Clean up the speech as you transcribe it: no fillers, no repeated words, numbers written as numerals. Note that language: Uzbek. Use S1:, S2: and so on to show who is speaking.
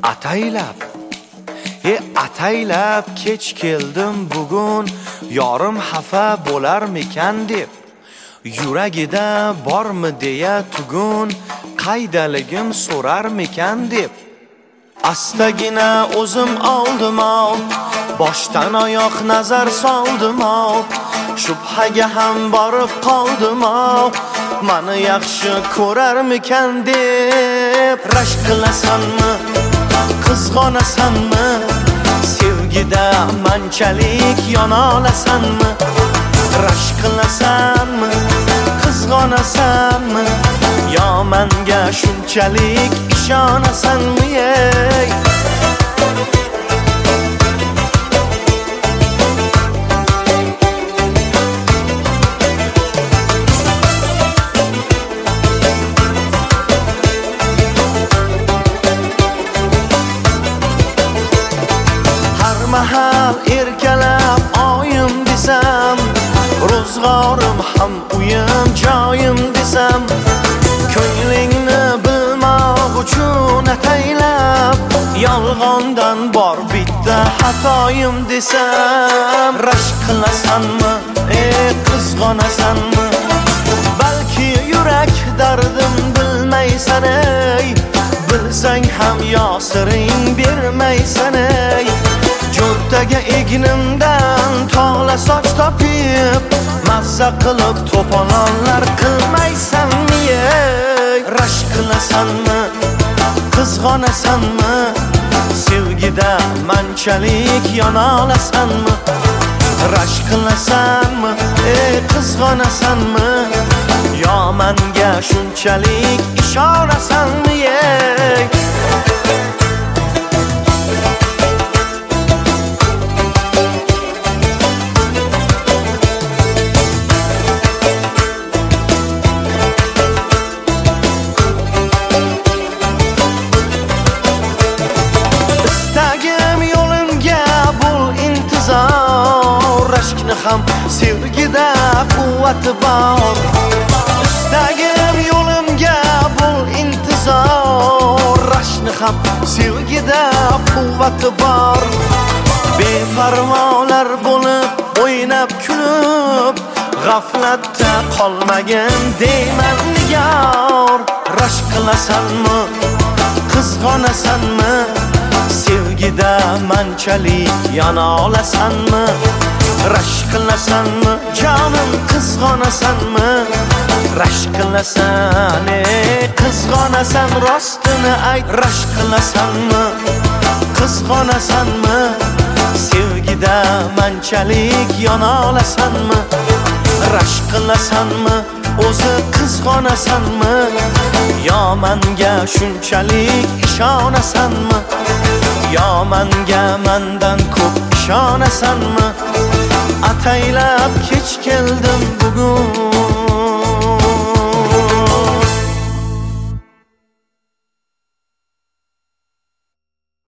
S1: Ataylab kech keldim bugun, yorim xafa bo'larmikan deb. Yuragida bormi deya tugun, qaydaligim so'rarmikan deb. Astagina o'zim oldim, boshdan oyoq nazar soldim, shubhaga ham borib qoldim, mani yaxshi ko'rarmikan deb. Rashk qilasanmi, qizg'onasanmi, sevgida manchalik yona olasanmi? Rashk qilasanmi, qizg'onasanmi, yo menga shunchalik ishonasanmi? Mahal erkalab oyim desam, ro'zg'orim ham uyim joyim desam, ko'nglingni bilmoq uchun ataylab, yolg'ondan bor bitta xatoyim desam. Rashk qilasanmi, qizg'onasanmi, balki yurak dardim bilmaysan, bilsang ham yosiring bermaysan. Jo'rtaga egnimdan tog'la soch topib, mazza qilib to'polonlar qilmaysanmi? Rashk qilasanmi, qizg'onasanmi, sevgida manchalik yona olasanmi? Rashk qilasanmi, qizg'onasanmi, yo menga shunchalik ishonasanmi? Rashkni ham sevgida quvvati bor. Istagim yo'limga bul intizor. Rashkni ham sevgida quvvati bor. Beparvolar bo'lib o'ynab kulib, g'aflatda qolmagin deyman niyor. Rashk qilasanmi, qizg'onasanmi, sevgida manchalik yana olasanmi? Rashk qilasanmi, jonim, qizg'onasanmi? Rashk qilasan, qizg'onasan, rostini ayt. Rashk qilasanmi, qizg'onasanmi, sevgida manchalik yana olasanmi? Rashk qilasanmi, o'zi qizg'onasanmi, yo menga shunchalik ishonasanmi? Yo menga mendan ko'p ishonasanmi? Ataylab kech keldim bugun,